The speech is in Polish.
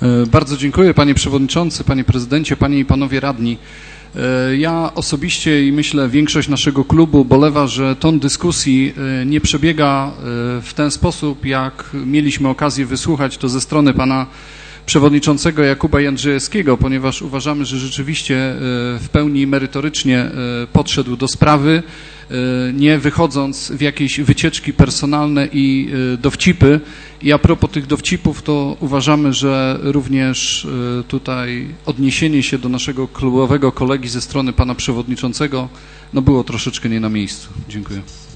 Bardzo dziękuję, panie przewodniczący, panie prezydencie, panie i panowie radni. Ja osobiście i myślę większość naszego klubu bolewa, że ton dyskusji nie przebiega w ten sposób, jak mieliśmy okazję wysłuchać to ze strony pana przewodniczącego Jakuba Jędrzejewskiego, ponieważ uważamy, że rzeczywiście w pełni merytorycznie podszedł do sprawy, nie wychodząc w jakieś wycieczki personalne i dowcipy. I a propos tych dowcipów, to uważamy, że również tutaj odniesienie się do naszego klubowego kolegi ze strony pana przewodniczącego było troszeczkę nie na miejscu. Dziękuję.